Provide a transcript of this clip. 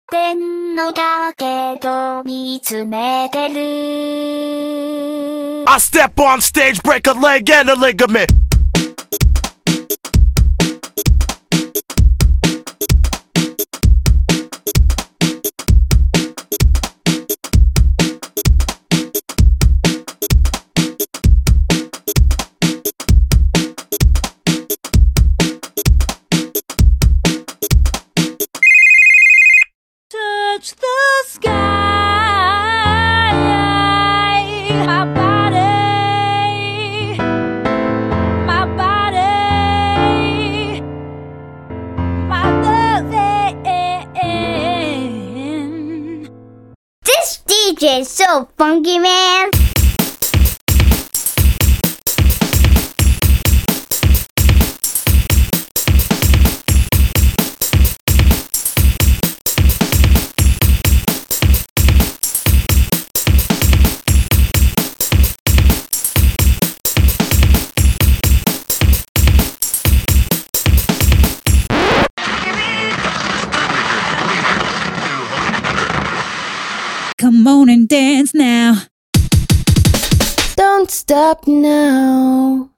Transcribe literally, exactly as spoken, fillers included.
天のだけど見つめてる I step on stage, break a leg and a ligament. Touch the sky, my body, my body, my loving. This D J is so funky, man. Come on and dance now. Don't stop now.